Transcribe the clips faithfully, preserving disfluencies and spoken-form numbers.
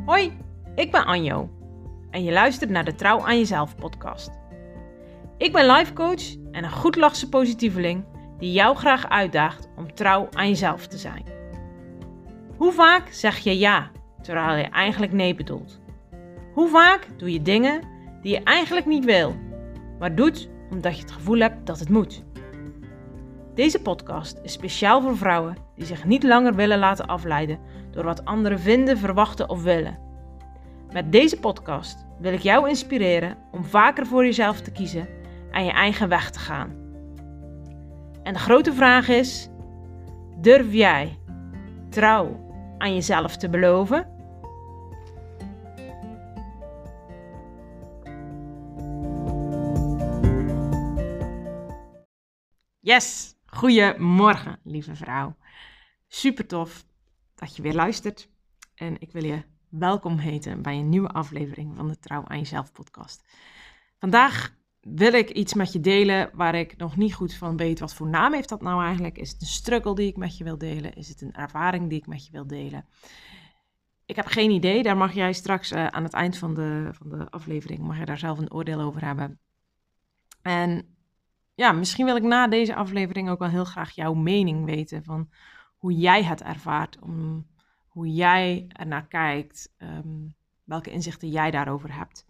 Hoi, ik ben Anjo en je luistert naar de Trouw aan Jezelf podcast. Ik ben life coach en een goedlachse positieveling die jou graag uitdaagt om trouw aan jezelf te zijn. Hoe vaak zeg je ja, terwijl je eigenlijk nee bedoelt? Hoe vaak doe je dingen die je eigenlijk niet wil, maar doet omdat je het gevoel hebt dat het moet? Deze podcast is speciaal voor vrouwen die zich niet langer willen laten afleiden door wat anderen vinden, verwachten of willen. Met deze podcast wil ik jou inspireren om vaker voor jezelf te kiezen en je eigen weg te gaan. En de grote vraag is, durf jij trouw aan jezelf te beloven? Yes, goedemorgen lieve vrouw. Super tof dat je weer luistert en ik wil je welkom heten bij een nieuwe aflevering van de Trouw aan Jezelf podcast. Vandaag wil ik iets met je delen waar ik nog niet goed van weet. Wat voor naam heeft dat nou eigenlijk? Is het een struggle die ik met je wil delen? Is het een ervaring die ik met je wil delen? Ik heb geen idee. Daar mag jij straks uh, aan het eind van de, van de aflevering, mag je daar zelf een oordeel over hebben. En ja, misschien wil ik na deze aflevering ook wel heel graag jouw mening weten van hoe jij het ervaart, om, hoe jij ernaar kijkt, um, welke inzichten jij daarover hebt.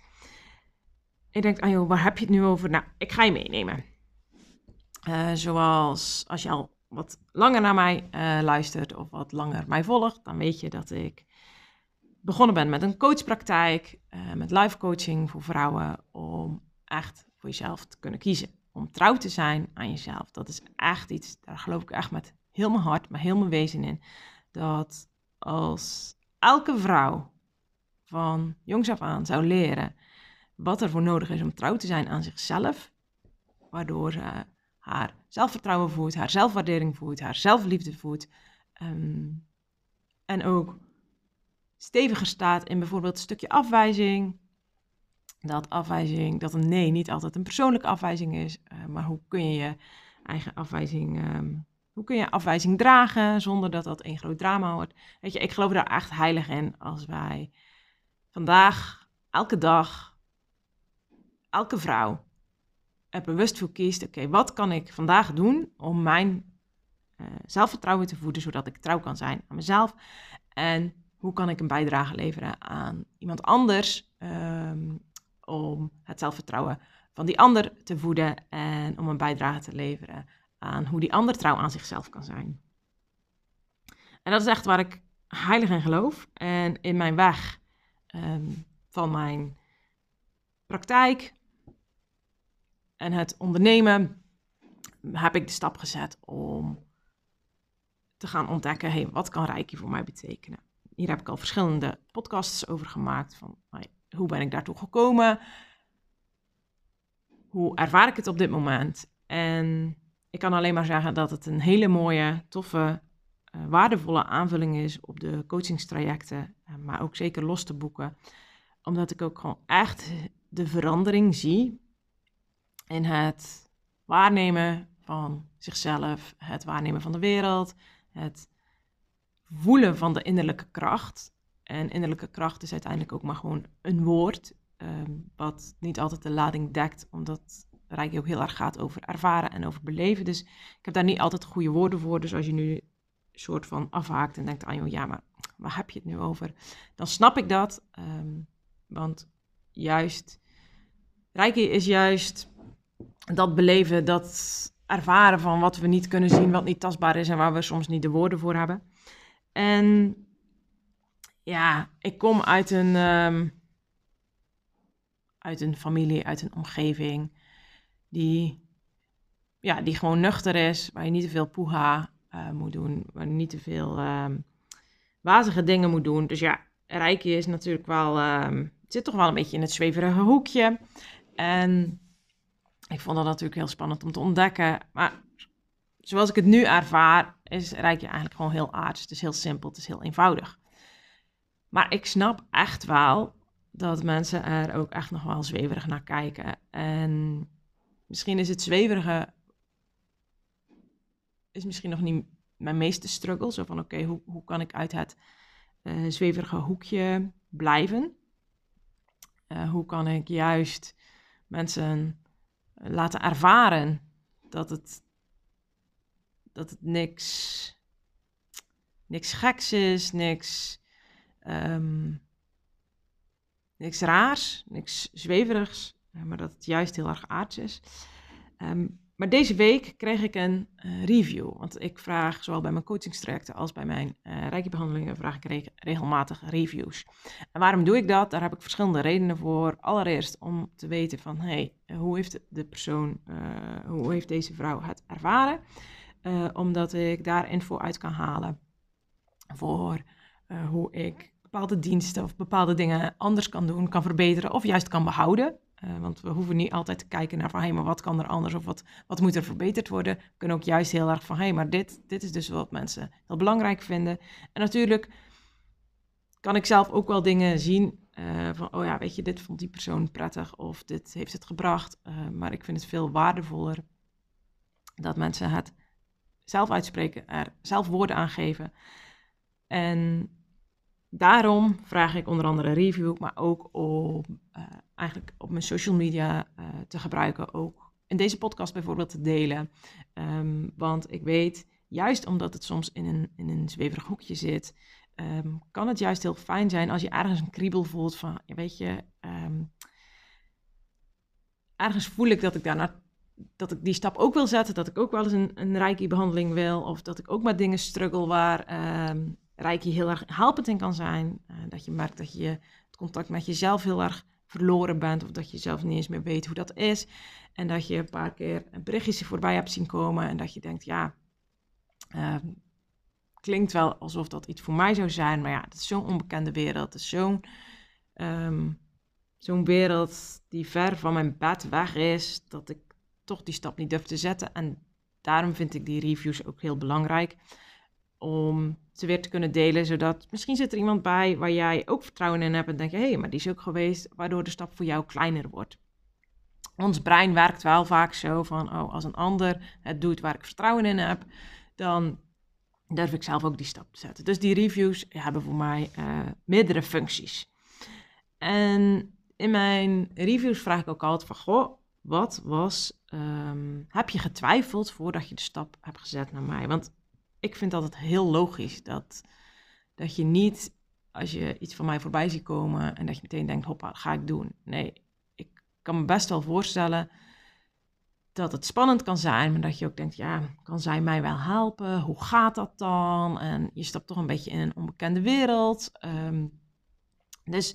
Ik denk, ah joh, waar heb je het nu over? Nou, ik ga je meenemen. Uh, zoals als je al wat langer naar mij uh, luistert of wat langer mij volgt, dan weet je dat ik begonnen ben met een coachpraktijk, uh, met life coaching voor vrouwen, om echt voor jezelf te kunnen kiezen. Om trouw te zijn aan jezelf. Dat is echt iets, daar geloof ik echt met heel mijn hart, maar heel mijn wezen in. Dat als elke vrouw van jongs af aan zou leren wat er voor nodig is om trouw te zijn aan zichzelf, waardoor ze haar zelfvertrouwen voelt, haar zelfwaardering voelt, haar zelfliefde voelt, um, en ook steviger staat in bijvoorbeeld een stukje afwijzing. Dat afwijzing, dat een nee niet altijd een persoonlijke afwijzing is, uh, maar hoe kun je je eigen afwijzing, um, hoe kun je afwijzing dragen zonder dat dat een groot drama wordt. Weet je, ik geloof daar echt heilig in als wij vandaag, elke dag, elke vrouw er bewust voor kiest, oké, okay, wat kan ik vandaag doen om mijn uh, zelfvertrouwen te voeden, zodat ik trouw kan zijn aan mezelf en hoe kan ik een bijdrage leveren aan iemand anders, um, om het zelfvertrouwen van die ander te voeden en om een bijdrage te leveren aan hoe die ander trouw aan zichzelf kan zijn. En dat is echt waar ik heilig in geloof. En in mijn weg um, van mijn praktijk en het ondernemen heb ik de stap gezet om te gaan ontdekken, hey, wat kan Reiki voor mij betekenen? Hier heb ik al verschillende podcasts over gemaakt van hey, hoe ben ik daartoe gekomen? Hoe ervaar ik het op dit moment? En ik kan alleen maar zeggen dat het een hele mooie, toffe, uh, waardevolle aanvulling is op de coachingstrajecten, uh, maar ook zeker los te boeken. Omdat ik ook gewoon echt de verandering zie in het waarnemen van zichzelf, het waarnemen van de wereld, het voelen van de innerlijke kracht. En innerlijke kracht is uiteindelijk ook maar gewoon een woord, um, wat niet altijd de lading dekt, omdat Reiki ook heel erg gaat over ervaren en over beleven. Dus ik heb daar niet altijd goede woorden voor. Dus als je nu een soort van afhaakt en denkt, ah joh, ja, maar waar heb je het nu over? Dan snap ik dat, um, want juist, Reiki is juist dat beleven, dat ervaren van wat we niet kunnen zien, wat niet tastbaar is en waar we soms niet de woorden voor hebben. En ja, ik kom uit een, um, uit een familie, uit een omgeving die, ja, die gewoon nuchter is, waar je niet te veel poeha uh, moet doen, waar je niet te veel um, wazige dingen moet doen. Dus ja, Reiki is natuurlijk wel, um, het zit toch wel een beetje in het zweverige hoekje. En ik vond dat natuurlijk heel spannend om te ontdekken, maar zoals ik het nu ervaar, is Reiki eigenlijk gewoon heel aards. Het is heel simpel, het is heel eenvoudig. Maar ik snap echt wel dat mensen er ook echt nog wel zweverig naar kijken. En misschien is het zweverige, is misschien nog niet mijn meeste struggle. Zo van, oké, okay, hoe, hoe kan ik uit het uh, zweverige hoekje blijven? Uh, hoe kan ik juist mensen laten ervaren dat het, dat het niks, niks geks is, niks, um, niks raars, niks zweverigs, maar dat het juist heel erg aards is. Um, maar deze week kreeg ik een uh, review, want ik vraag zowel bij mijn coachingstrajecten als bij mijn uh, reiki-behandelingen vraag ik re- regelmatig reviews. En waarom doe ik dat? Daar heb ik verschillende redenen voor. Allereerst om te weten van, hey, hoe heeft de persoon, uh, hoe heeft deze vrouw het ervaren? Uh, omdat ik daar info uit kan halen voor uh, hoe ik bepaalde diensten of bepaalde dingen anders kan doen, kan verbeteren of juist kan behouden. Uh, want we hoeven niet altijd te kijken naar van, hé, hey, maar wat kan er anders of wat, wat moet er verbeterd worden? We kunnen ook juist heel erg van, hé, hey, maar dit, dit is dus wat mensen heel belangrijk vinden. En natuurlijk kan ik zelf ook wel dingen zien uh, van, oh ja, weet je, dit vond die persoon prettig of dit heeft het gebracht. Uh, maar ik vind het veel waardevoller dat mensen het zelf uitspreken, er zelf woorden aan geven. En daarom vraag ik onder andere een review, maar ook om uh, eigenlijk op mijn social media uh, te gebruiken. Ook in deze podcast bijvoorbeeld te delen. Um, want ik weet, juist omdat het soms in een, in een zweverig hoekje zit, um, kan het juist heel fijn zijn als je ergens een kriebel voelt van, weet je, um, ergens voel ik dat ik daarna, dat ik die stap ook wil zetten, dat ik ook wel eens een, een reiki-behandeling wil, of dat ik ook met dingen struggle waar um, reiki heel erg helpend in kan zijn. Uh, dat je merkt dat je het contact met jezelf heel erg verloren bent, of dat je zelf niet eens meer weet hoe dat is. En dat je een paar keer berichtjes voorbij hebt zien komen en dat je denkt, ja, uh, klinkt wel alsof dat iets voor mij zou zijn, maar ja, het is zo'n onbekende wereld. Het is zo'n, um, zo'n wereld die ver van mijn bed weg is, dat ik toch die stap niet durf te zetten. En daarom vind ik die reviews ook heel belangrijk, om ze weer te kunnen delen, zodat misschien zit er iemand bij waar jij ook vertrouwen in hebt en denk je, hé, hey, maar die is ook geweest, waardoor de stap voor jou kleiner wordt. Ons brein werkt wel vaak zo van, oh, als een ander het doet waar ik vertrouwen in heb, dan durf ik zelf ook die stap te zetten. Dus die reviews hebben voor mij uh, meerdere functies. En in mijn reviews vraag ik ook altijd van, goh, wat was, um, heb je getwijfeld voordat je de stap hebt gezet naar mij? Want ik vind altijd heel logisch dat, dat je niet, als je iets van mij voorbij ziet komen en dat je meteen denkt, hoppa, dat ga ik doen. Nee, ik kan me best wel voorstellen dat het spannend kan zijn, maar dat je ook denkt, ja, kan zij mij wel helpen? Hoe gaat dat dan? En je stapt toch een beetje in een onbekende wereld. Um, dus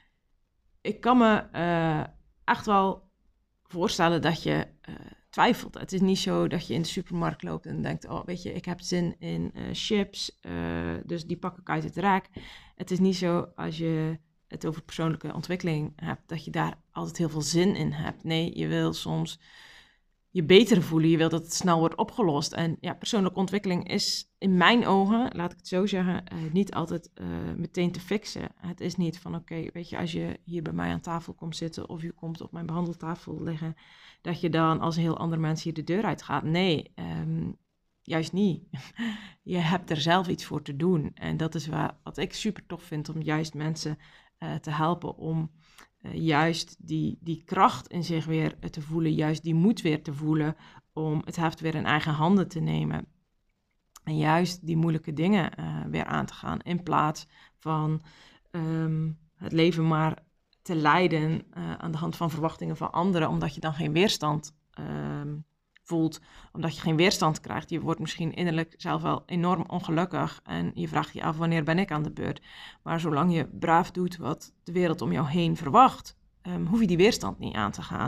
ik kan me uh, echt wel voorstellen dat je uh, twijfelt. Het is niet zo dat je in de supermarkt loopt en denkt, oh, weet je, ik heb zin in uh, chips, uh, dus die pak ik uit het rek. Het is niet zo als je het over persoonlijke ontwikkeling hebt, dat je daar altijd heel veel zin in hebt. Nee, je wil soms je beter voelen, je wil dat het snel wordt opgelost. En ja, persoonlijke ontwikkeling is in mijn ogen, laat ik het zo zeggen, uh, niet altijd uh, meteen te fixen. Het is niet van, oké, okay, weet je, als je hier bij mij aan tafel komt zitten of je komt op mijn behandeltafel liggen, dat je dan als een heel ander mens hier de deur uit gaat. Nee, um, juist niet. Je hebt er zelf iets voor te doen. En dat is waar, wat ik super tof vind, om juist mensen uh, te helpen om Uh, juist die, die kracht in zich weer te voelen, juist die moed weer te voelen om het heft weer in eigen handen te nemen. En juist die moeilijke dingen uh, weer aan te gaan, in plaats van um, het leven maar te leiden uh, aan de hand van verwachtingen van anderen, omdat je dan geen weerstand um, voelt, omdat je geen weerstand krijgt. Je wordt misschien innerlijk zelf wel enorm ongelukkig en je vraagt je af, wanneer ben ik aan de beurt? Maar zolang je braaf doet wat de wereld om jou heen verwacht, um, hoef je die weerstand niet aan te gaan.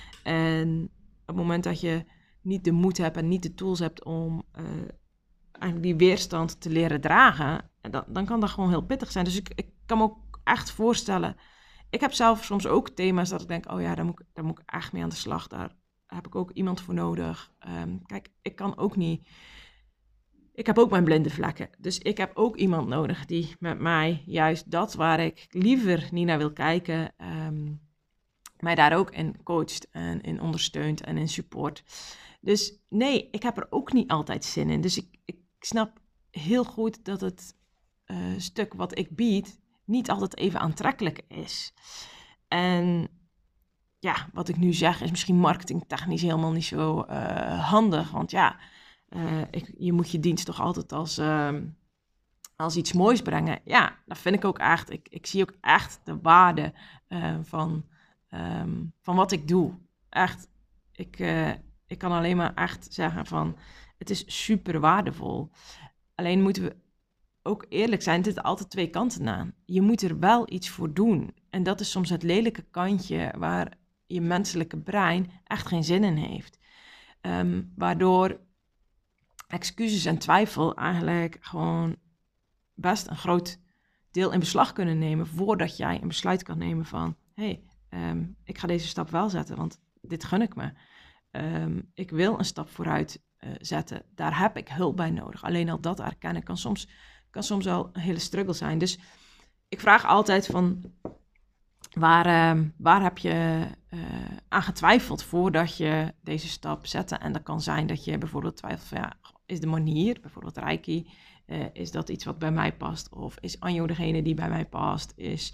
En op het moment dat je niet de moed hebt en niet de tools hebt om uh, eigenlijk die weerstand te leren dragen, dan, dan kan dat gewoon heel pittig zijn. Dus ik, ik kan me ook echt voorstellen, ik heb zelf soms ook thema's dat ik denk, oh ja, daar moet, daar moet ik echt mee aan de slag, daar heb ik ook iemand voor nodig. Um, kijk, ik kan ook niet, ik heb ook mijn blinde vlekken. Dus ik heb ook iemand nodig die met mij juist dat waar ik liever niet naar wil kijken, um, mij daar ook in coacht en in ondersteunt en in support. Dus nee, ik heb er ook niet altijd zin in. Dus ik, ik snap heel goed dat het uh, stuk wat ik bied niet altijd even aantrekkelijk is. En ja, wat ik nu zeg is misschien marketingtechnisch helemaal niet zo uh, handig. Want ja, uh, ik, je moet je dienst toch altijd als, uh, als iets moois brengen. Ja, dat vind ik ook echt. Ik, ik zie ook echt de waarde uh, van, um, van wat ik doe. Echt, ik, uh, ik kan alleen maar echt zeggen van, het is super waardevol. Alleen moeten we ook eerlijk zijn, er zitten altijd twee kanten aan. Je moet er wel iets voor doen. En dat is soms het lelijke kantje waar je menselijke brein echt geen zin in heeft. Um, waardoor excuses en twijfel eigenlijk gewoon best een groot deel in beslag kunnen nemen voordat jij een besluit kan nemen van, hé, hey, um, ik ga deze stap wel zetten, want dit gun ik me. Um, ik wil een stap vooruit uh, zetten. Daar heb ik hulp bij nodig. Alleen al dat erkennen kan soms, kan soms wel een hele struggle zijn. Dus ik vraag altijd van, waar, uh, waar heb je uh, aan getwijfeld voordat je deze stap zette? En dat kan zijn dat je bijvoorbeeld twijfelt van, ja, is de manier, bijvoorbeeld Reiki, uh, is dat iets wat bij mij past? Of is Anjo degene die bij mij past? Is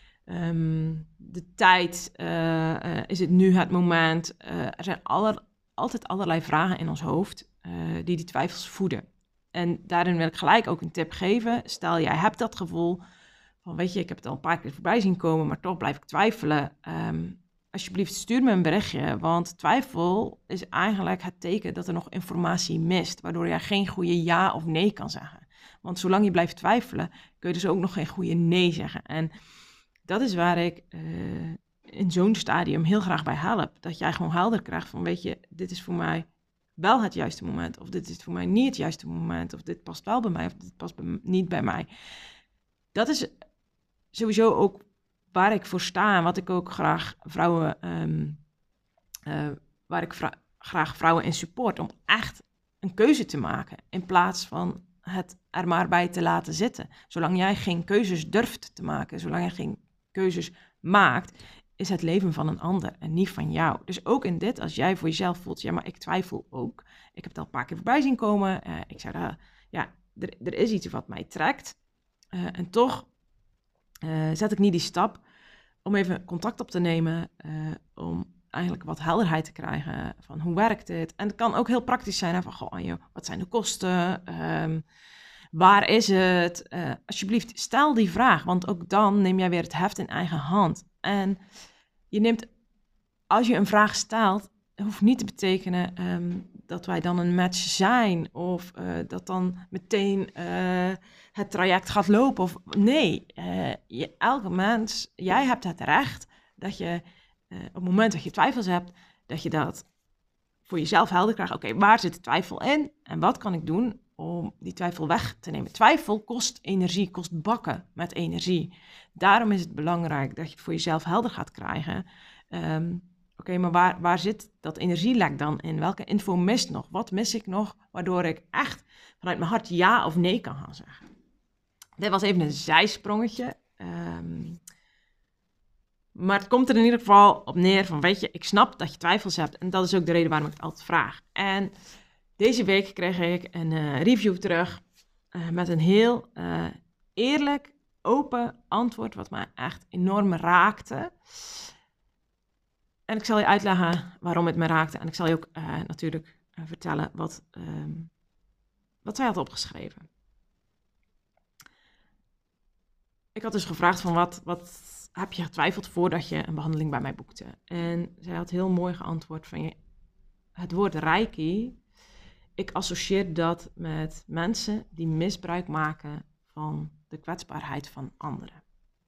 um, de tijd, uh, uh, is het nu het moment? Uh, er zijn aller, altijd allerlei vragen in ons hoofd uh, die die twijfels voeden. En daarin wil ik gelijk ook een tip geven. Stel, jij hebt dat gevoel van, weet je, ik heb het al een paar keer voorbij zien komen, maar toch blijf ik twijfelen. Um, alsjeblieft, stuur me een berichtje, want twijfel is eigenlijk het teken dat er nog informatie mist, waardoor je geen goede ja of nee kan zeggen. Want zolang je blijft twijfelen, kun je dus ook nog geen goede nee zeggen. En dat is waar ik uh, in zo'n stadium heel graag bij help. Dat jij gewoon helder krijgt van, weet je, dit is voor mij wel het juiste moment, of dit is voor mij niet het juiste moment, of dit past wel bij mij, of dit past bij, niet bij mij. Dat is sowieso ook waar ik voor sta en wat ik ook graag vrouwen, um, uh, waar ik vra- graag vrouwen in support, om echt een keuze te maken, in plaats van het er maar bij te laten zitten. Zolang jij geen keuzes durft te maken, zolang jij geen keuzes maakt, is het leven van een ander en niet van jou. Dus ook in dit, als jij voor jezelf voelt, ja, maar ik twijfel ook. Ik heb het al een paar keer voorbij zien komen. Uh, ik zei, uh, ja, er, er is iets wat mij trekt. Uh, en toch uh, zet ik niet die stap om even contact op te nemen, uh, om eigenlijk wat helderheid te krijgen van hoe werkt dit. En het kan ook heel praktisch zijn, hè, van, goh, joh, wat zijn de kosten? Um, waar is het? Uh, alsjeblieft, stel die vraag, want ook dan neem jij weer het heft in eigen hand. En je neemt, als je een vraag stelt, hoeft niet te betekenen um, dat wij dan een match zijn of uh, dat dan meteen uh, het traject gaat lopen. Of, nee, uh, je, elke mens, jij hebt het recht dat je uh, op het moment dat je twijfels hebt, dat je dat voor jezelf helder krijgt. Oké, okay, waar zit de twijfel in en wat kan ik doen om die twijfel weg te nemen? Twijfel kost energie, kost bakken met energie. Daarom is het belangrijk dat je het voor jezelf helder gaat krijgen. Um, Oké, okay, maar waar, waar zit dat energielek dan in? Welke info mist nog? Wat mis ik nog? Waardoor ik echt vanuit mijn hart ja of nee kan gaan zeggen. Dit was even een zijsprongetje. Um, maar het komt er in ieder geval op neer van, weet je, ik snap dat je twijfels hebt. En dat is ook de reden waarom ik het altijd vraag. En deze week kreeg ik een uh, review terug uh, met een heel uh, eerlijk, open antwoord, wat mij echt enorm raakte. En ik zal je uitleggen waarom het me raakte. En ik zal je ook uh, natuurlijk uh, vertellen wat, um, wat zij had opgeschreven. Ik had dus gevraagd van wat, wat heb je getwijfeld voordat je een behandeling bij mij boekte? En zij had heel mooi geantwoord van je, het woord Reiki, ik associeer dat met mensen die misbruik maken van de kwetsbaarheid van anderen.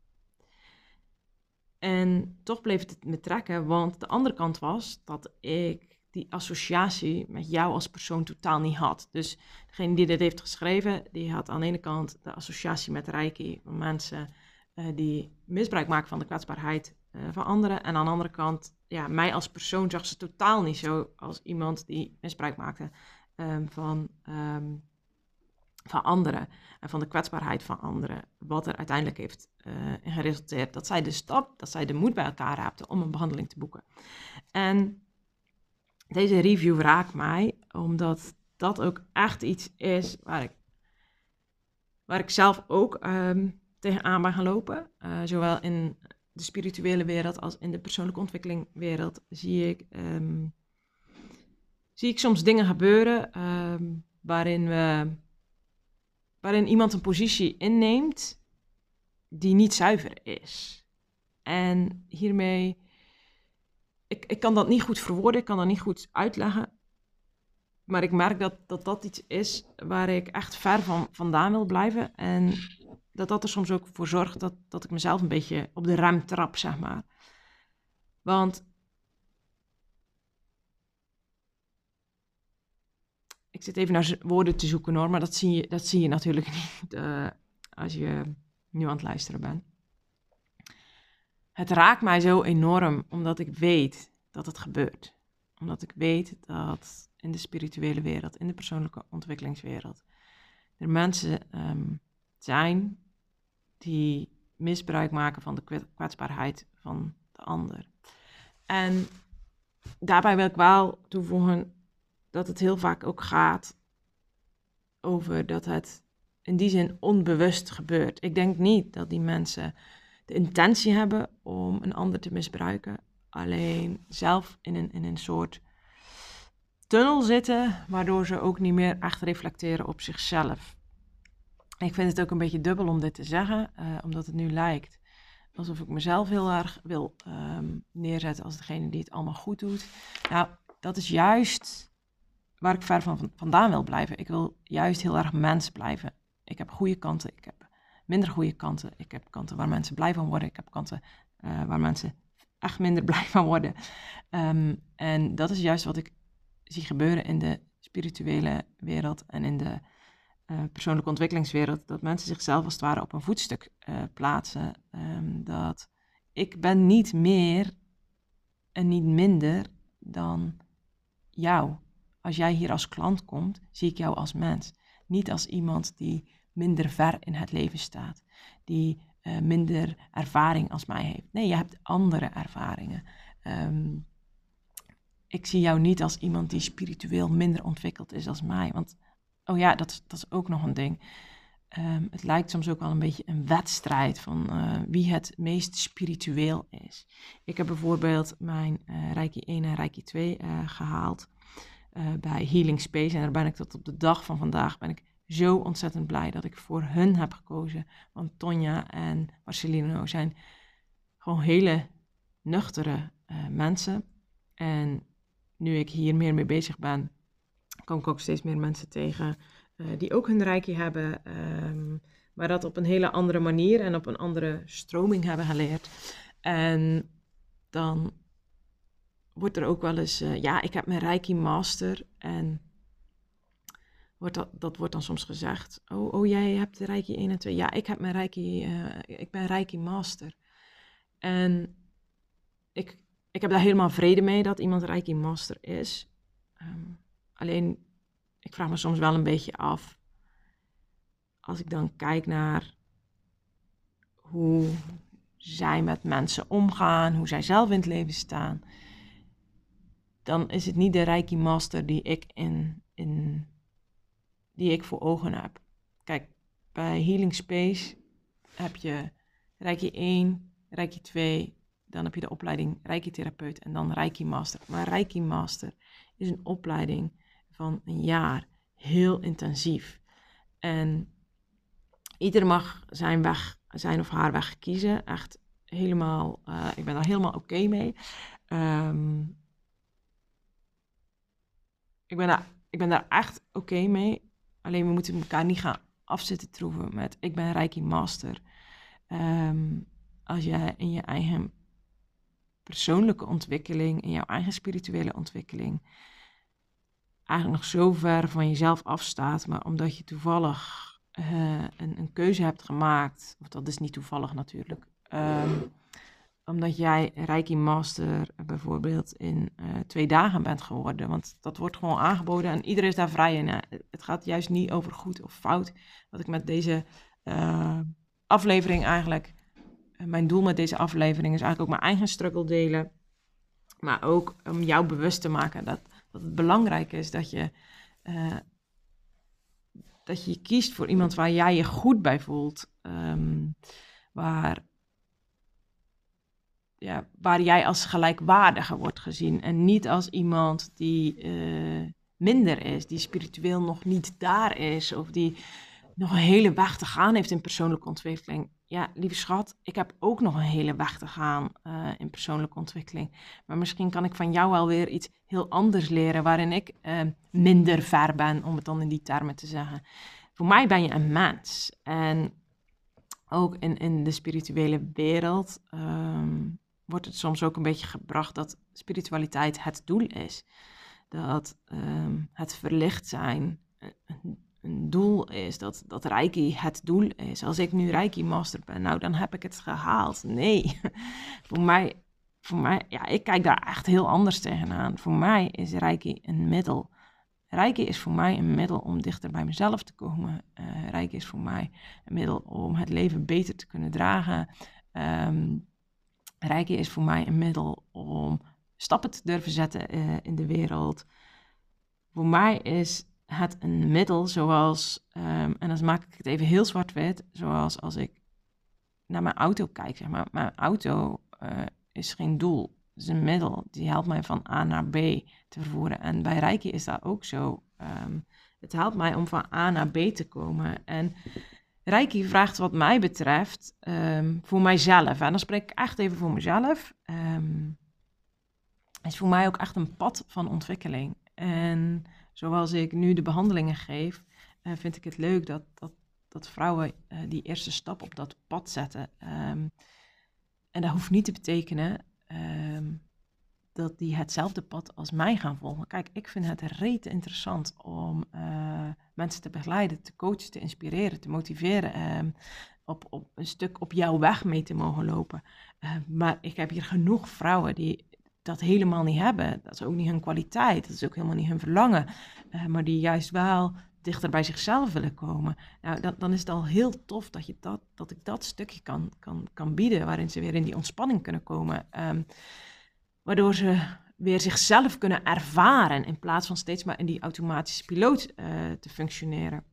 En toch bleef het me trekken, want de andere kant was dat ik die associatie met jou als persoon totaal niet had. Dus degene die dit heeft geschreven, die had aan de ene kant de associatie met Reiki van mensen uh, die misbruik maken van de kwetsbaarheid uh, van anderen. En aan de andere kant, ja, mij als persoon zag ze totaal niet zo als iemand die misbruik maakte um, van... Um, van anderen en van de kwetsbaarheid van anderen, wat er uiteindelijk heeft uh, in geresulteerd dat zij de stap, dat zij de moed bij elkaar raapten om een behandeling te boeken. En deze review raakt mij, omdat dat ook echt iets is waar ik, waar ik zelf ook um, tegenaan ben gaan lopen. Uh, zowel in de spirituele wereld als in de persoonlijke ontwikkelingwereld zie ik, um, zie ik soms dingen gebeuren um, waarin, we, waarin iemand een positie inneemt die niet zuiver is. En hiermee, ik, ik kan dat niet goed verwoorden, ik kan dat niet goed uitleggen. Maar ik merk dat, dat dat iets is waar ik echt ver van vandaan wil blijven. En dat dat er soms ook voor zorgt dat, dat ik mezelf een beetje op de rem trap, zeg maar. Want ik zit even naar woorden te zoeken hoor, maar dat zie je, dat zie je natuurlijk niet uh, als je nu aan het luisteren bent. Het raakt mij zo enorm omdat ik weet dat het gebeurt. Omdat ik weet dat in de spirituele wereld, in de persoonlijke ontwikkelingswereld, er mensen um, zijn die misbruik maken van de kwetsbaarheid van de ander. En daarbij wil ik wel toevoegen dat het heel vaak ook gaat over dat het in die zin onbewust gebeurt. Ik denk niet dat die mensen de intentie hebben om een ander te misbruiken, alleen zelf in een, in een soort tunnel zitten, waardoor ze ook niet meer echt reflecteren op zichzelf. Ik vind het ook een beetje dubbel om dit te zeggen, uh, omdat het nu lijkt alsof ik mezelf heel erg wil um, neerzetten als degene die het allemaal goed doet. Nou, dat is juist waar ik ver van vandaan wil blijven. Ik wil juist heel erg mens blijven. Ik heb goede kanten, ik heb minder goede kanten. Ik heb kanten waar mensen blij van worden. Ik heb kanten uh, waar mensen echt minder blij van worden. Um, en dat is juist wat ik zie gebeuren in de spirituele wereld en in de uh, persoonlijke ontwikkelingswereld. Dat mensen zichzelf als het ware op een voetstuk uh, plaatsen. Um, dat ik ben niet meer en niet minder dan jou. Als jij hier als klant komt, zie ik jou als mens. Niet als iemand die minder ver in het leven staat. Die uh, minder ervaring als mij heeft. Nee, je hebt andere ervaringen. Um, ik zie jou niet als iemand die spiritueel minder ontwikkeld is als mij. Want, oh ja, dat is, dat is ook nog een ding. Um, het lijkt soms ook wel een beetje een wedstrijd van uh, wie het meest spiritueel is. Ik heb bijvoorbeeld mijn uh, Reiki één en Reiki twee uh, gehaald uh, bij Healing Space. En daar ben ik tot op de dag van vandaag ben ik zo ontzettend blij dat ik voor hun heb gekozen. Want Tonja en Marcelino zijn gewoon hele nuchtere uh, mensen. En nu ik hier meer mee bezig ben, kom ik ook steeds meer mensen tegen uh, die ook hun reiki hebben. Um, maar dat op een hele andere manier en op een andere stroming hebben geleerd. En dan wordt er ook wel eens, uh, ja, ik heb mijn reiki master en wordt dat, dat wordt dan soms gezegd. Oh, oh, jij hebt de reiki één en twee. Ja, ik heb mijn reiki, uh, ik ben reiki master. En ik, ik heb daar helemaal vrede mee dat iemand reiki master is. Um, alleen, ik vraag me soms wel een beetje af, als ik dan kijk naar hoe zij met mensen omgaan, hoe zij zelf in het leven staan, dan is het niet de reiki master die ik in, in die ik voor ogen heb. Kijk, bij Healing Space heb je Reiki één, Reiki twee, dan heb je de opleiding Reiki therapeut en dan Reiki master. Maar Reiki master is een opleiding van een jaar, heel intensief. En ieder mag zijn weg, zijn of haar weg kiezen. Echt helemaal, uh, ik ben daar helemaal oké okay mee. Um, ik, ben daar, ik ben daar echt oké okay mee. Alleen we moeten elkaar niet gaan afzitten troeven met ik ben Reiki master. Um, als jij in je eigen persoonlijke ontwikkeling, in jouw eigen spirituele ontwikkeling, eigenlijk nog zo ver van jezelf afstaat, maar omdat je toevallig uh, een, een keuze hebt gemaakt, of dat is niet toevallig natuurlijk, um, omdat jij Reiki Master bijvoorbeeld in uh, twee dagen bent geworden, want dat wordt gewoon aangeboden en iedereen is daar vrij in. Uh, het gaat juist niet over goed of fout, wat ik met deze uh, aflevering eigenlijk, uh, mijn doel met deze aflevering is eigenlijk ook mijn eigen struggle delen, maar ook om jou bewust te maken dat, dat het belangrijk is dat je, uh, dat je kiest voor iemand waar jij je goed bij voelt. Um, waar, ja, waar jij als gelijkwaardige wordt gezien. En niet als iemand die uh, minder is, die spiritueel nog niet daar is. Of die nog een hele weg te gaan heeft in persoonlijke ontwikkeling. Ja, lieve schat, ik heb ook nog een hele weg te gaan uh, in persoonlijke ontwikkeling. Maar misschien kan ik van jou alweer iets heel anders leren, waarin ik uh, minder ver ben, om het dan in die termen te zeggen. Voor mij ben je een mens. En ook in, in de spirituele wereld um, wordt het soms ook een beetje gebracht dat spiritualiteit het doel is. Dat um, het verlicht zijn een, een doel is, dat, dat Reiki het doel is. Als ik nu Reiki master ben, nou dan heb ik het gehaald. Nee, voor mij, voor mij, ja, ik kijk daar echt heel anders tegenaan. Voor mij is Reiki een middel. Reiki is voor mij een middel om dichter bij mezelf te komen. Uh, Reiki is voor mij een middel om het leven beter te kunnen dragen. Um, Reiki is voor mij een middel om stappen te durven zetten uh, in de wereld. Voor mij is het een middel zoals, um, en dan maak ik het even heel zwart-wit, zoals als ik naar mijn auto kijk, zeg maar. Mijn auto uh, is geen doel. Het is een middel, die helpt mij van A naar B te vervoeren. En bij Reiki is dat ook zo. Um, het helpt mij om van A naar B te komen. En Reiki vraagt wat mij betreft um, voor mijzelf. En dan spreek ik echt even voor mezelf. Um, is voor mij ook echt een pad van ontwikkeling. En zoals ik nu de behandelingen geef, uh, vind ik het leuk dat, dat, dat vrouwen uh, die eerste stap op dat pad zetten. Um, en dat hoeft niet te betekenen Um, dat die hetzelfde pad als mij gaan volgen. Kijk, ik vind het rete interessant om uh, mensen te begeleiden, te coachen, te inspireren, te motiveren, um, op, op een stuk op jouw weg mee te mogen lopen. Uh, maar ik heb hier genoeg vrouwen die dat helemaal niet hebben. Dat is ook niet hun kwaliteit, dat is ook helemaal niet hun verlangen, uh, maar die juist wel dichter bij zichzelf willen komen. Nou, dat, dan is het al heel tof dat, je dat, dat ik dat stukje kan, kan, kan bieden, waarin ze weer in die ontspanning kunnen komen. Um, waardoor ze weer zichzelf kunnen ervaren, in plaats van steeds maar in die automatische piloot uh, te functioneren.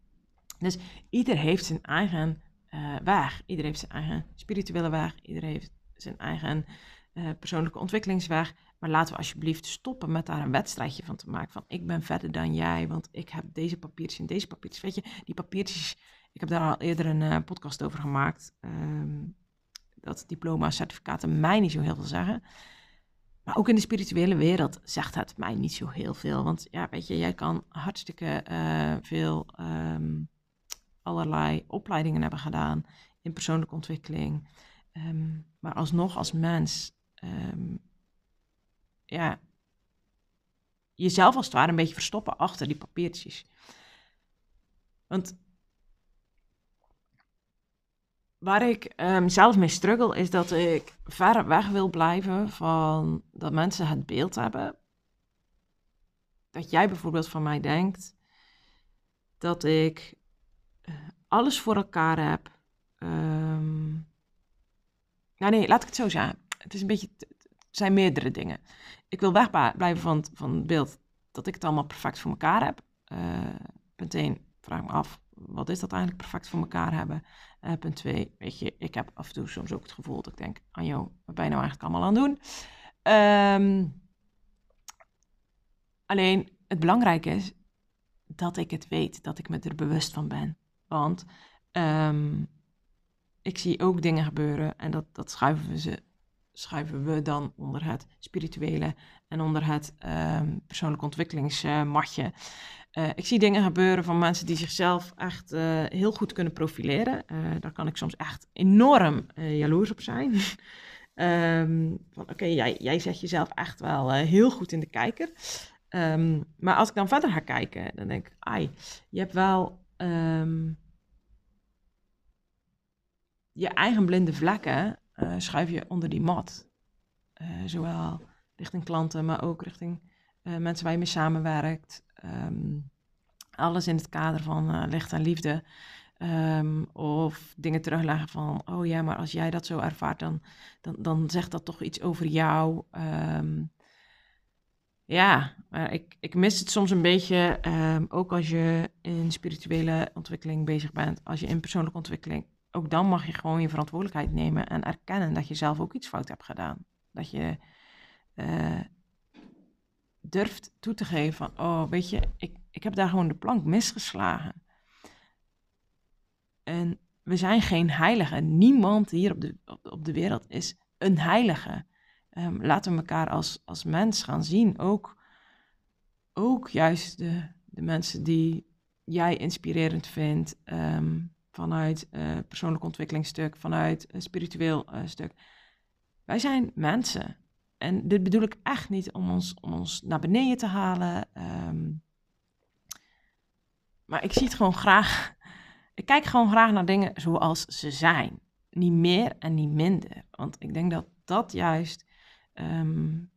Dus ieder heeft zijn eigen uh, weg. Ieder heeft zijn eigen spirituele weg. Ieder heeft zijn eigen uh, persoonlijke ontwikkelingsweg. Maar laten we alsjeblieft stoppen met daar een wedstrijdje van te maken. Van ik ben verder dan jij, want ik heb deze papiertjes en deze papiertjes. Weet je, die papiertjes, ik heb daar al eerder een uh, podcast over gemaakt. Um, dat diploma, certificaten mij niet zo heel veel zeggen. Maar ook in de spirituele wereld zegt het mij niet zo heel veel. Want ja, weet je, jij kan hartstikke uh, veel um, allerlei opleidingen hebben gedaan in persoonlijke ontwikkeling. Um, maar alsnog als mens, um, ja, jezelf als het ware een beetje verstoppen achter die papiertjes. Want waar ik um, zelf mee struggle is dat ik ver weg wil blijven van dat mensen het beeld hebben. Dat jij bijvoorbeeld van mij denkt dat ik uh, alles voor elkaar heb. Um, nou nee, laat ik het zo zeggen. Het is een beetje, het zijn meerdere dingen. Ik wil wegblijven van, van het beeld dat ik het allemaal perfect voor elkaar heb. Uh, punt één, vraag me af, wat is dat eigenlijk perfect voor elkaar hebben? Uh, punt twee, weet je, ik heb af en toe soms ook het gevoel dat ik denk, Anjo, wat ben je nou eigenlijk allemaal aan het doen? Um, alleen, het belangrijke is dat ik het weet, dat ik me er bewust van ben. Want um, ik zie ook dingen gebeuren en dat, dat schuiven we ze schuiven we dan onder het spirituele en onder het um, persoonlijke ontwikkelingsmatje. Uh, ik zie dingen gebeuren van mensen die zichzelf echt uh, heel goed kunnen profileren. Uh, daar kan ik soms echt enorm uh, jaloers op zijn. um, van oké, okay, jij, jij zet jezelf echt wel uh, heel goed in de kijker. Um, maar als ik dan verder ga kijken, dan denk ik, ai, je hebt wel um, je eigen blinde vlekken uh, schuif je onder die mat. Uh, zowel richting klanten, maar ook richting uh, mensen waar je mee samenwerkt. Um, alles in het kader van uh, licht en liefde. Um, of dingen terugleggen van, oh ja, maar als jij dat zo ervaart, dan, dan, dan zegt dat toch iets over jou. Um, ja, maar ik, ik mis het soms een beetje, um, ook als je in spirituele ontwikkeling bezig bent, als je in persoonlijke ontwikkeling ook dan mag je gewoon je verantwoordelijkheid nemen en erkennen dat je zelf ook iets fout hebt gedaan. Dat je uh, durft toe te geven van, oh, weet je, ik, ik heb daar gewoon de plank misgeslagen. En we zijn geen heiligen. Niemand hier op de, op, op de wereld is een heilige. Um, laten we elkaar als, als mens gaan zien. Ook, ook juist de, de mensen die jij inspirerend vindt. Um, vanuit uh, persoonlijk ontwikkelingsstuk, vanuit een spiritueel uh, stuk. Wij zijn mensen. En dit bedoel ik echt niet om ons, om ons naar beneden te halen. Um, maar ik zie het gewoon graag. Ik kijk gewoon graag naar dingen zoals ze zijn. Niet meer en niet minder. Want ik denk dat dat juist, um,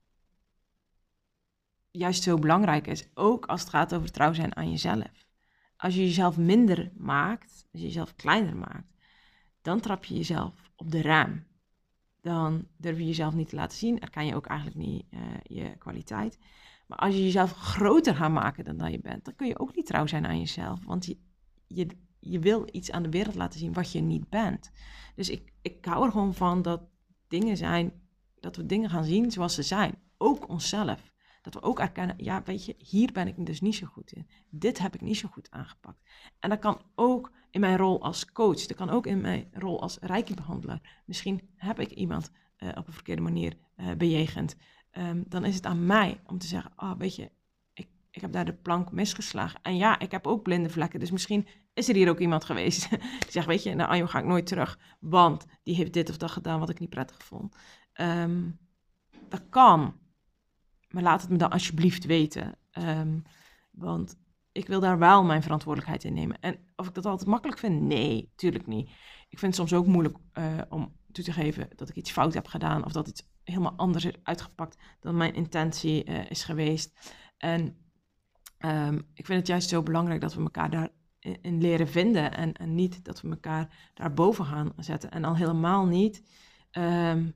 juist zo belangrijk is. Ook als het gaat over trouw zijn aan jezelf. Als je jezelf minder maakt, als je jezelf kleiner maakt, dan trap je jezelf op de rem. Dan durf je jezelf niet te laten zien. Erken je ook eigenlijk niet uh, je kwaliteit. Maar als je jezelf groter gaat maken dan dat je bent, dan kun je ook niet trouw zijn aan jezelf. Want je, je, je wil iets aan de wereld laten zien wat je niet bent. Dus ik, ik hou er gewoon van dat dingen zijn, dat we dingen gaan zien zoals ze zijn. Ook onszelf. Dat we ook erkennen, ja, weet je, hier ben ik dus niet zo goed in. Dit heb ik niet zo goed aangepakt. En dat kan ook in mijn rol als coach. Dat kan ook in mijn rol als reiki-behandelaar. Misschien heb ik iemand uh, op een verkeerde manier uh, bejegend. Um, dan is het aan mij om te zeggen, ah, oh, weet je, ik, ik heb daar de plank misgeslagen. En ja, ik heb ook blinde vlekken. Dus misschien is er hier ook iemand geweest die zegt, weet je, naar Anjo ga ik nooit terug. Want die heeft dit of dat gedaan wat ik niet prettig vond. Um, dat kan. Maar laat het me dan alsjeblieft weten. Um, want ik wil daar wel mijn verantwoordelijkheid in nemen. En of ik dat altijd makkelijk vind? Nee, tuurlijk niet. Ik vind het soms ook moeilijk uh, om toe te geven dat ik iets fout heb gedaan. Of dat iets helemaal anders is uitgepakt dan mijn intentie uh, is geweest. En um, ik vind het juist zo belangrijk dat we elkaar daarin in leren vinden. En, en niet dat we elkaar daarboven gaan zetten. En al helemaal niet Um,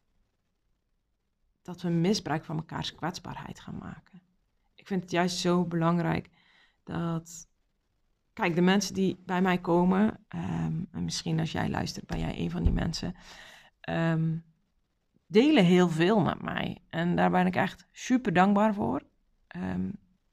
dat we misbruik van mekaars kwetsbaarheid gaan maken. Ik vind het juist zo belangrijk dat, kijk, de mensen die bij mij komen, um, en misschien als jij luistert, ben jij een van die mensen, um, delen heel veel met mij. En daar ben ik echt super dankbaar voor. Um,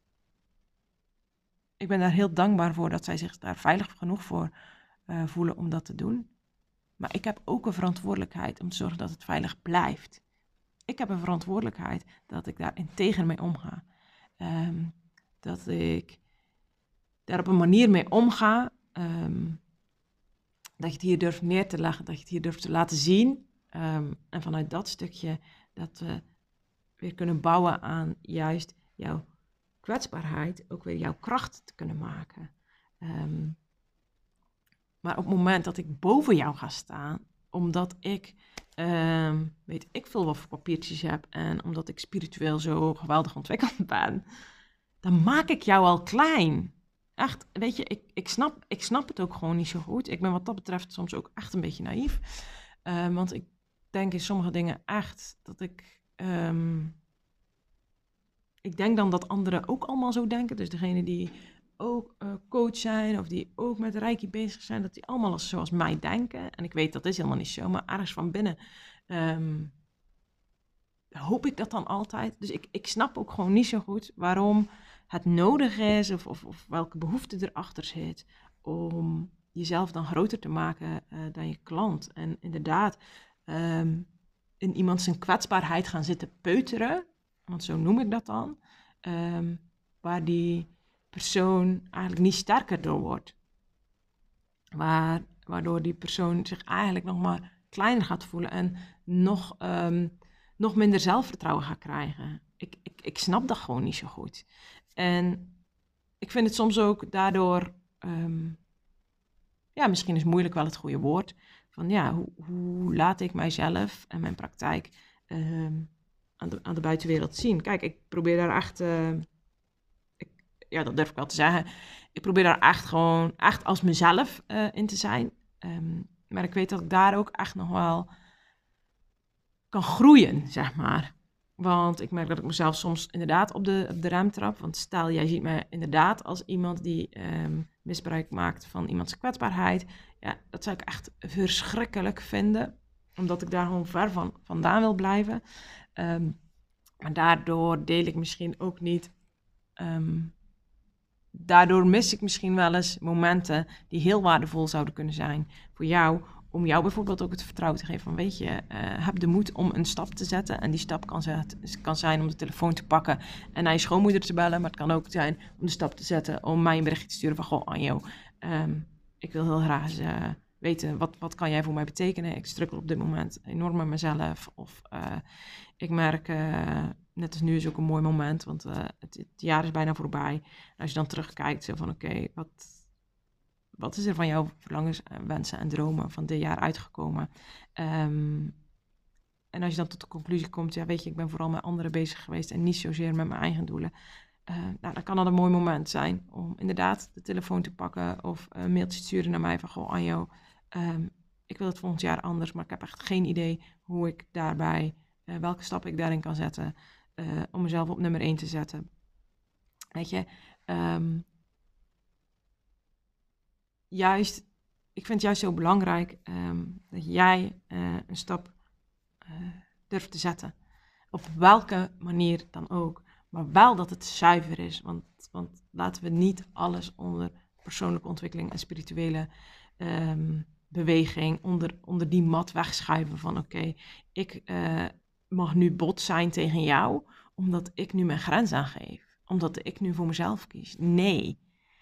ik ben daar heel dankbaar voor dat zij zich daar veilig genoeg voor uh, voelen om dat te doen. Maar ik heb ook een verantwoordelijkheid om te zorgen dat het veilig blijft. Ik heb een verantwoordelijkheid dat ik daar integer mee omga. Um, dat ik daar op een manier mee omga. Um, dat je het hier durft neer te leggen. Dat je het hier durft te laten zien. Um, en vanuit dat stukje dat we weer kunnen bouwen aan juist jouw kwetsbaarheid. Ook weer jouw kracht te kunnen maken. Um, maar op het moment dat ik boven jou ga staan. Omdat ik Um, weet ik veel wat voor papiertjes heb en omdat ik spiritueel zo geweldig ontwikkeld ben, dan maak ik jou al klein. Echt, weet je, ik, ik, snap, ik snap het ook gewoon niet zo goed. Ik ben wat dat betreft soms ook echt een beetje naïef. Um, want ik denk in sommige dingen echt dat ik... Um, ik denk dan dat anderen ook allemaal zo denken. Dus degene die ook uh, coach zijn of die ook met Reiki bezig zijn, dat die allemaal zoals mij denken. En ik weet dat is helemaal niet zo, maar ergens van binnen um, hoop ik dat dan altijd. Dus ik, ik snap ook gewoon niet zo goed waarom het nodig is of, of, of welke behoefte erachter zit om jezelf dan groter te maken uh, dan je klant. En inderdaad, um, in iemand zijn kwetsbaarheid gaan zitten peuteren, want zo noem ik dat dan, um, waar die persoon eigenlijk niet sterker door wordt. Waar, waardoor die persoon zich eigenlijk nog maar kleiner gaat voelen en nog, um, nog minder zelfvertrouwen gaat krijgen. Ik, ik, ik snap dat gewoon niet zo goed. En ik vind het soms ook daardoor, um, ja, misschien is moeilijk wel het goede woord, van ja, hoe, hoe laat ik mijzelf en mijn praktijk um, aan, de, aan de buitenwereld zien? Kijk, ik probeer daar echt... Uh, Ja, dat durf ik wel te zeggen. Ik probeer daar echt gewoon, echt als mezelf uh, in te zijn. Um, maar ik weet dat ik daar ook echt nog wel kan groeien, zeg maar. Want ik merk dat ik mezelf soms inderdaad op de, op de rem trap. Want stel, jij ziet mij inderdaad als iemand die um, misbruik maakt van iemands kwetsbaarheid. Ja, dat zou ik echt verschrikkelijk vinden. Omdat ik daar gewoon ver van vandaan wil blijven. Um, maar daardoor deel ik misschien ook niet... Um, daardoor mis ik misschien wel eens momenten die heel waardevol zouden kunnen zijn voor jou. Om jou bijvoorbeeld ook het vertrouwen te geven van, weet je, uh, heb de moed om een stap te zetten. En die stap kan, zet, kan zijn om de telefoon te pakken en naar je schoonmoeder te bellen. Maar het kan ook zijn om de stap te zetten om mij een berichtje te sturen van, goh Anjo, um, ik wil heel graag eens, uh, weten, wat, wat kan jij voor mij betekenen? Ik strukkel op dit moment enorm met mezelf. Of uh, ik merk, uh, net als nu is ook een mooi moment, want uh, het, het jaar is bijna voorbij. En als je dan terugkijkt, zo van oké, okay, wat... Wat is er van jouw verlangens, wensen en dromen van dit jaar uitgekomen? Um, en als je dan tot de conclusie komt, ja weet je, ik ben vooral met anderen bezig geweest en niet zozeer met mijn eigen doelen. Uh, nou, dan kan dat een mooi moment zijn om inderdaad de telefoon te pakken of een mailtje te sturen naar mij van, goh Anjo, um, ik wil het volgend jaar anders, maar ik heb echt geen idee hoe ik daarbij, uh, welke stappen ik daarin kan zetten, uh, om mezelf op nummer één te zetten. Weet je, um, Juist, ik vind het juist zo belangrijk um, dat jij uh, een stap uh, durft te zetten. Op welke manier dan ook. Maar wel dat het zuiver is. Want, want laten we niet alles onder persoonlijke ontwikkeling en spirituele um, beweging onder, onder die mat wegschuiven van oké, okay, ik uh, mag nu bot zijn tegen jou omdat ik nu mijn grens aangeef. Omdat ik nu voor mezelf kies. Nee.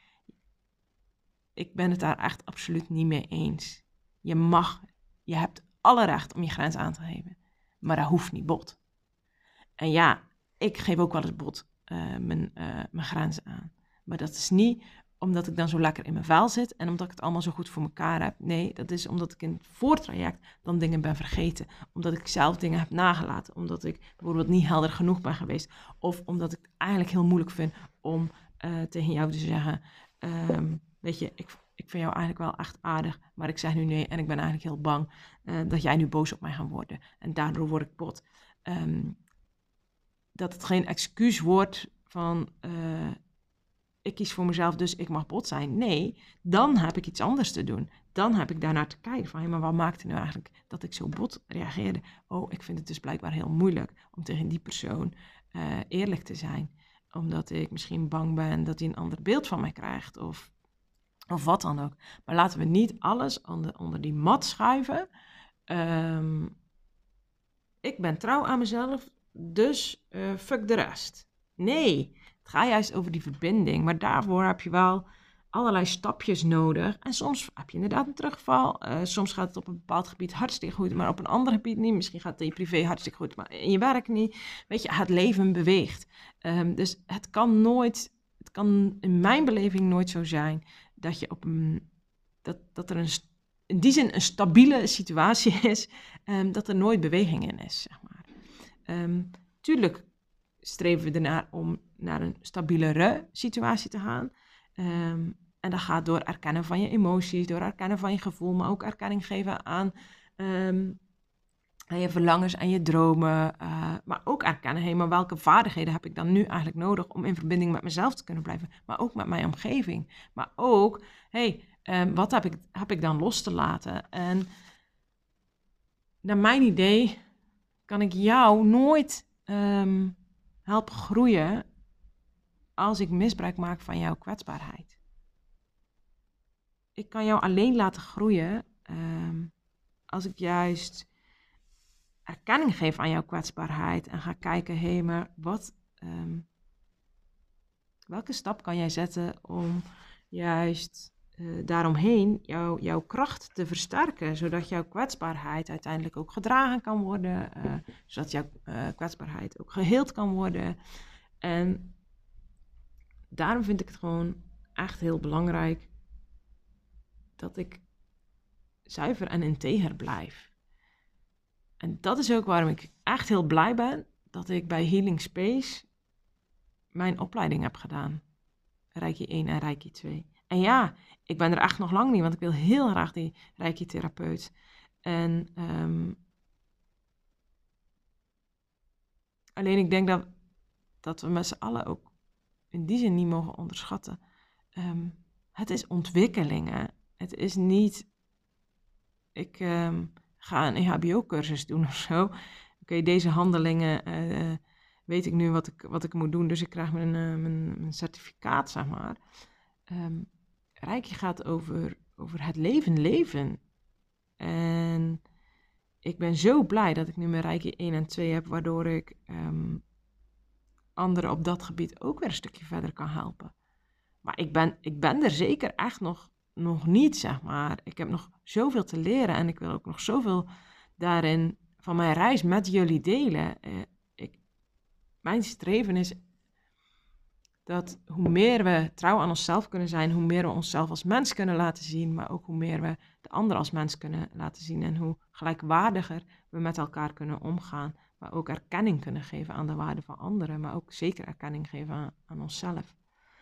Ik ben het daar echt absoluut niet mee eens. Je mag, je hebt alle recht om je grens aan te geven. Maar dat hoeft niet bot. En ja, ik geef ook wel eens bot uh, mijn, uh, mijn grenzen aan. Maar dat is niet omdat ik dan zo lekker in mijn vel zit en omdat ik het allemaal zo goed voor elkaar heb. Nee, dat is omdat ik in het voortraject dan dingen ben vergeten. Omdat ik zelf dingen heb nagelaten. Omdat ik bijvoorbeeld niet helder genoeg ben geweest. Of omdat ik het eigenlijk heel moeilijk vind om uh, tegen jou te zeggen... Um, weet je, ik, ik vind jou eigenlijk wel echt aardig, maar ik zeg nu nee en ik ben eigenlijk heel bang uh, dat jij nu boos op mij gaat worden. En daardoor word ik bot. Um, dat het geen excuus wordt van, uh, ik kies voor mezelf, dus ik mag bot zijn. Nee, dan heb ik iets anders te doen. Dan heb ik daarnaar te kijken van, hé, maar wat maakte nu eigenlijk dat ik zo bot reageerde? Oh, ik vind het dus blijkbaar heel moeilijk om tegen die persoon uh, eerlijk te zijn. Omdat ik misschien bang ben dat hij een ander beeld van mij krijgt of... Of wat dan ook. Maar laten we niet alles onder, onder die mat schuiven. Um, ik ben trouw aan mezelf, dus uh, fuck de rest. Nee, het gaat juist over die verbinding. Maar daarvoor heb je wel allerlei stapjes nodig. En soms heb je inderdaad een terugval. Uh, soms gaat het op een bepaald gebied hartstikke goed, maar op een ander gebied niet. Misschien gaat het in je privé hartstikke goed, maar in je werk niet. Weet je, het leven beweegt. Um, dus het kan nooit, het kan in mijn beleving nooit zo zijn... dat je op een, dat, dat er een, in die zin een stabiele situatie is, um, dat er nooit beweging in is, zeg maar. Um, tuurlijk streven we ernaar om naar een stabielere situatie te gaan. Um, en dat gaat door erkennen van je emoties, door erkennen van je gevoel, maar ook erkenning geven aan, um, aan je verlangens en je dromen. Uh, maar ook erkennen, hé, maar welke vaardigheden heb ik dan nu eigenlijk nodig om in verbinding met mezelf te kunnen blijven, maar ook met mijn omgeving. Maar ook, hé, um, wat heb ik, heb ik dan los te laten? En naar mijn idee kan ik jou nooit um, helpen groeien als ik misbruik maak van jouw kwetsbaarheid. Ik kan jou alleen laten groeien um, als ik juist erkenning geef aan jouw kwetsbaarheid en ga kijken, hé, hey, maar wat, um, welke stap kan jij zetten om juist uh, daaromheen jou, jouw kracht te versterken, zodat jouw kwetsbaarheid uiteindelijk ook gedragen kan worden, uh, zodat jouw uh, kwetsbaarheid ook geheeld kan worden. En daarom vind ik het gewoon echt heel belangrijk dat ik zuiver en integer blijf. En dat is ook waarom ik echt heel blij ben dat ik bij Healing Space mijn opleiding heb gedaan. Reiki één en Reiki twee. En ja, ik ben er echt nog lang niet, want ik wil heel graag die Reiki-therapeut. En um, alleen ik denk dat, dat we met z'n allen ook in die zin niet mogen onderschatten. Um, het is ontwikkelingen. Het is niet, ik um, ga een E H B O-cursus doen of zo. Oké, okay, deze handelingen uh, weet ik nu wat ik, wat ik moet doen, dus ik krijg mijn, uh, mijn, mijn certificaat, zeg maar. Um, Reiki gaat over, over het leven leven. En ik ben zo blij dat ik nu mijn Reiki één en twee heb, waardoor ik um, anderen op dat gebied ook weer een stukje verder kan helpen. Maar ik ben, ik ben er zeker echt nog, nog niet, zeg maar. Ik heb nog zoveel te leren en ik wil ook nog zoveel daarin van mijn reis met jullie delen. Uh, ik, mijn streven is dat hoe meer we trouw aan onszelf kunnen zijn, hoe meer we onszelf als mens kunnen laten zien, maar ook hoe meer we de ander als mens kunnen laten zien en hoe gelijkwaardiger we met elkaar kunnen omgaan, maar ook erkenning kunnen geven aan de waarde van anderen, maar ook zeker erkenning geven aan, aan onszelf.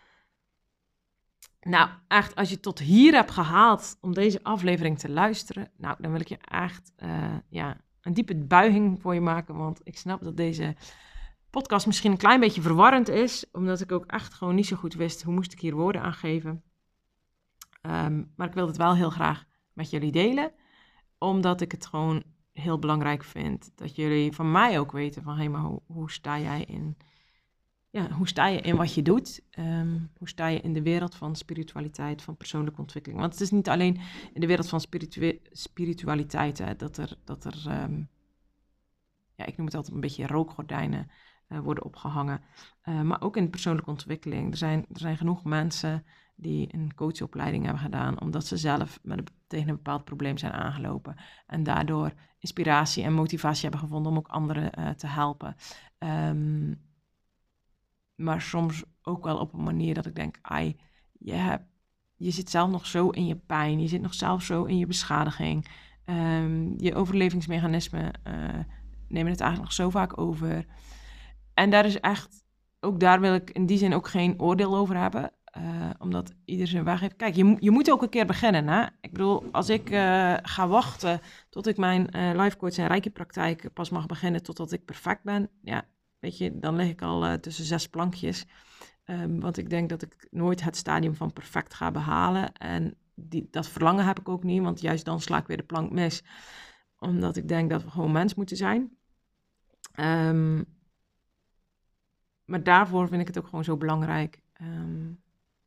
Nou, echt, als je tot hier hebt gehaald om deze aflevering te luisteren, nou, dan wil ik je echt uh, ja, een diepe buiging voor je maken, want ik snap dat deze podcast misschien een klein beetje verwarrend is, omdat ik ook echt gewoon niet zo goed wist hoe moest ik hier woorden aan geven. Um, maar ik wil het wel heel graag met jullie delen, omdat ik het gewoon heel belangrijk vind dat jullie van mij ook weten van, hé, hey, maar hoe, hoe sta jij in, ja, hoe sta je in wat je doet? Um, hoe sta je in de wereld van spiritualiteit, van persoonlijke ontwikkeling? Want het is niet alleen in de wereld van spiritu- spiritualiteit hè, dat er, dat er um, ja, ik noem het altijd een beetje rookgordijnen Uh, worden opgehangen. Uh, maar ook in persoonlijke ontwikkeling. Er zijn, er zijn genoeg mensen die een coachopleiding hebben gedaan, omdat ze zelf met een, tegen een bepaald probleem zijn aangelopen. En daardoor inspiratie en motivatie hebben gevonden om ook anderen uh, te helpen. Um, maar soms ook wel op een manier dat ik denk, ai, je, hebt, je zit zelf nog zo in je pijn, je zit nog zelf zo in je beschadiging. Um, je overlevingsmechanismen uh, nemen het eigenlijk nog zo vaak over. En daar is echt, ook daar wil ik in die zin ook geen oordeel over hebben. Uh, omdat ieder zijn weg heeft. Kijk, je, je moet ook een keer beginnen. Hè? Ik bedoel, als ik uh, ga wachten tot ik mijn uh, life coach en reiki praktijk pas mag beginnen totdat ik perfect ben. Ja, weet je, dan lig ik al uh, tussen zes plankjes. Um, want ik denk dat ik nooit het stadium van perfect ga behalen. En die, dat verlangen heb ik ook niet, want juist dan sla ik weer de plank mis. Omdat ik denk dat we gewoon mens moeten zijn. Um, Maar daarvoor vind ik het ook gewoon zo belangrijk um,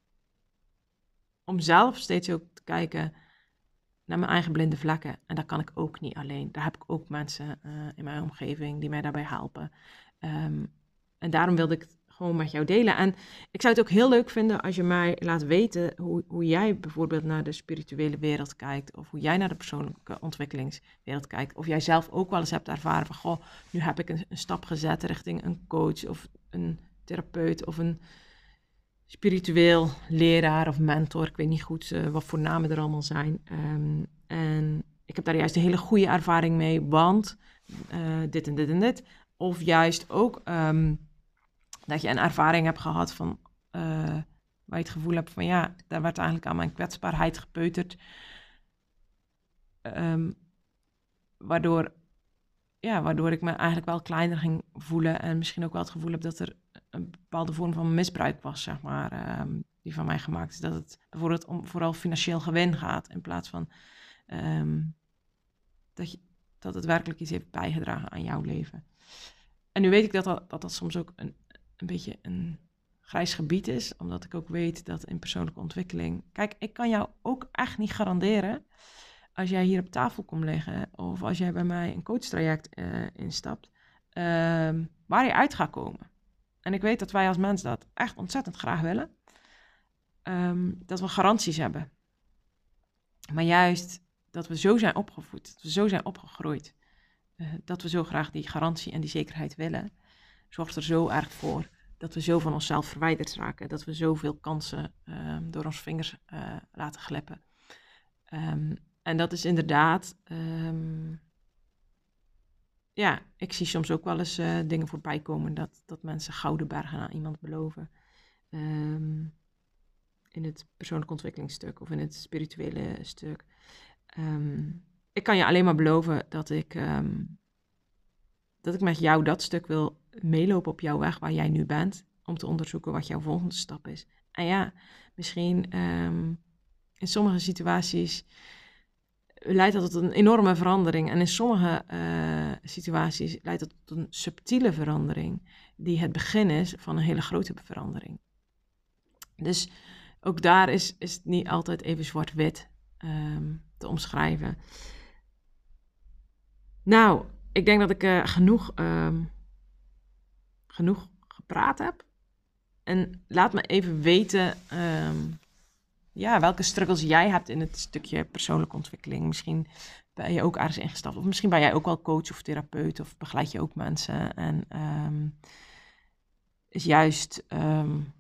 om zelf steeds ook te kijken naar mijn eigen blinde vlekken. En dat kan ik ook niet alleen. Daar heb ik ook mensen uh, in mijn omgeving die mij daarbij helpen. Um, en daarom wilde ik het gewoon met jou delen. En ik zou het ook heel leuk vinden als je mij laat weten hoe, hoe jij bijvoorbeeld naar de spirituele wereld kijkt. Of hoe jij naar de persoonlijke ontwikkelingswereld kijkt. Of jij zelf ook wel eens hebt ervaren van, goh, nu heb ik een, een stap gezet richting een coach of een therapeut of een spiritueel leraar of mentor. Ik weet niet goed uh, wat voor namen er allemaal zijn. Um, en ik heb daar juist een hele goede ervaring mee, want uh, dit en dit en dit. Of juist ook um, dat je een ervaring hebt gehad van uh, waar je het gevoel hebt van ja, daar werd eigenlijk aan mijn kwetsbaarheid gepeuterd. Um, waardoor, ja, waardoor ik me eigenlijk wel kleiner ging voelen en misschien ook wel het gevoel heb dat er een bepaalde vorm van misbruik was, zeg maar, um, die van mij gemaakt is. Dat het bijvoorbeeld om vooral financieel gewin gaat in plaats van um, dat, je, dat het werkelijk iets heeft bijgedragen aan jouw leven. En nu weet ik dat dat, dat, dat soms ook een, een beetje een grijs gebied is, omdat ik ook weet dat in persoonlijke ontwikkeling... Kijk, ik kan jou ook echt niet garanderen, als jij hier op tafel komt liggen, of als jij bij mij een coachtraject uh, instapt, uh, waar je uit gaat komen. En ik weet dat wij als mens dat echt ontzettend graag willen. Um, dat we garanties hebben. Maar juist dat we zo zijn opgevoed, dat we zo zijn opgegroeid, uh, dat we zo graag die garantie en die zekerheid willen, zorgt er zo erg voor dat we zo van onszelf verwijderd raken. Dat we zoveel kansen uh, door onze vingers uh, laten glippen. Um, en dat is inderdaad... Um, ja, ik zie soms ook wel eens uh, dingen voorbij komen dat, dat mensen gouden bergen aan iemand beloven. Um, in het persoonlijk ontwikkelingsstuk of in het spirituele stuk. Um, ik kan je alleen maar beloven dat ik, um, dat ik met jou dat stuk wil meelopen op jouw weg waar jij nu bent, om te onderzoeken wat jouw volgende stap is. En ja, misschien um, in sommige situaties leidt dat tot een enorme verandering. En in sommige uh, situaties leidt dat tot een subtiele verandering, die het begin is van een hele grote verandering. Dus ook daar is, is het niet altijd even zwart-wit um, te omschrijven. Nou, ik denk dat ik uh, genoeg, um, genoeg gepraat heb. En laat me even weten um, ja, welke struggles jij hebt in het stukje persoonlijke ontwikkeling. Misschien ben je ook ergens ingestapt. Of misschien ben jij ook wel coach of therapeut. Of begeleid je ook mensen. En um, is juist... Um,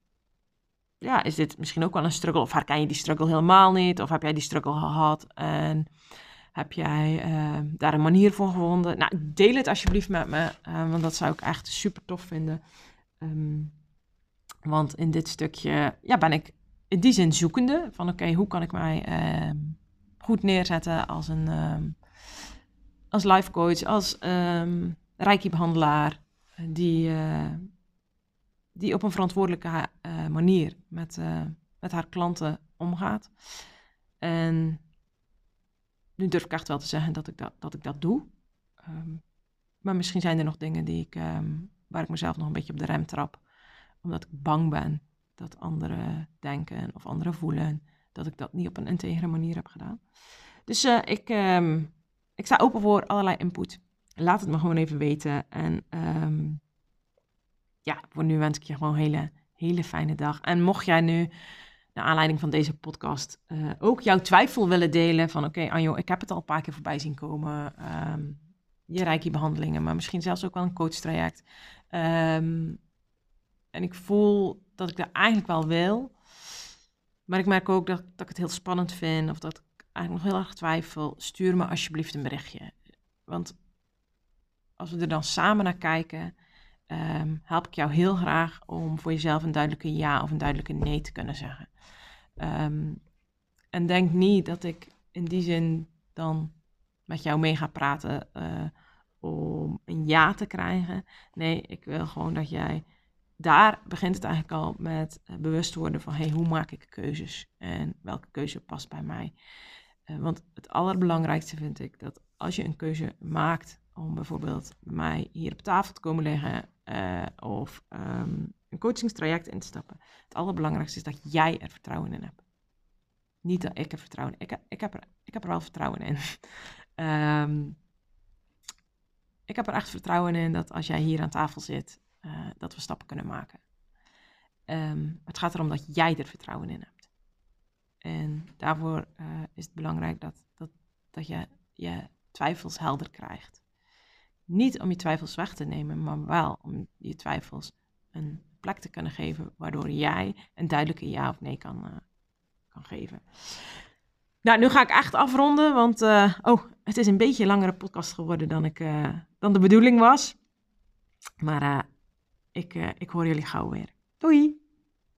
ja, is dit misschien ook wel een struggle? Of herken je die struggle helemaal niet? Of heb jij die struggle gehad en heb jij uh, daar een manier voor gevonden? Nou, deel het alsjeblieft met me, uh, want dat zou ik echt super tof vinden. Um, want in dit stukje ja, ben ik in die zin zoekende. Van oké, okay, hoe kan ik mij uh, goed neerzetten als een um, als life coach, als um, reiki-behandelaar die... Uh, die op een verantwoordelijke uh, manier met, uh, met haar klanten omgaat. En nu durf ik echt wel te zeggen dat ik dat, dat, ik dat doe. Um, maar misschien zijn er nog dingen die ik, um, waar ik mezelf nog een beetje op de rem trap. Omdat ik bang ben dat anderen denken of anderen voelen dat ik dat niet op een integere manier heb gedaan. Dus uh, ik, um, ik sta open voor allerlei input. Laat het me gewoon even weten. En... Um, Ja, voor nu wens ik je gewoon een hele, hele fijne dag. En mocht jij nu, naar aanleiding van deze podcast, uh, ook jouw twijfel willen delen van... Oké, okay, Anjo, ik heb het al een paar keer voorbij zien komen. Um, je reiki-behandelingen, maar misschien zelfs ook wel een coachtraject. Um, en ik voel dat ik dat eigenlijk wel wil. Maar ik merk ook dat, dat ik het heel spannend vind of dat ik eigenlijk nog heel erg twijfel. Stuur me alsjeblieft een berichtje. Want als we er dan samen naar kijken... Um, help ik jou heel graag om voor jezelf een duidelijke ja of een duidelijke nee te kunnen zeggen. Um, en denk niet dat ik in die zin dan met jou mee ga praten uh, om een ja te krijgen. Nee, ik wil gewoon dat jij... Daar begint het eigenlijk al met uh, bewust worden van... Hey, hoe maak ik keuzes? En welke keuze past bij mij? Uh, want het allerbelangrijkste vind ik dat als je een keuze maakt... om bijvoorbeeld bij mij hier op tafel te komen liggen... Uh, of um, een coachingstraject in te stappen. Het allerbelangrijkste is dat jij er vertrouwen in hebt. Niet dat ik er vertrouwen in heb. Ik, ik, heb, er, ik heb er wel vertrouwen in. um, ik heb er echt vertrouwen in dat als jij hier aan tafel zit... Uh, dat we stappen kunnen maken. Um, het gaat erom dat jij er vertrouwen in hebt. En daarvoor uh, is het belangrijk dat, dat, dat je je twijfels helder krijgt. Niet om je twijfels weg te nemen, maar wel om je twijfels een plek te kunnen geven, waardoor jij een duidelijke ja of nee kan, uh, kan geven. Nou, nu ga ik echt afronden, want uh, oh, het is een beetje een langere podcast geworden dan, ik, uh, dan de bedoeling was. Maar uh, ik, uh, ik hoor jullie gauw weer. Doei!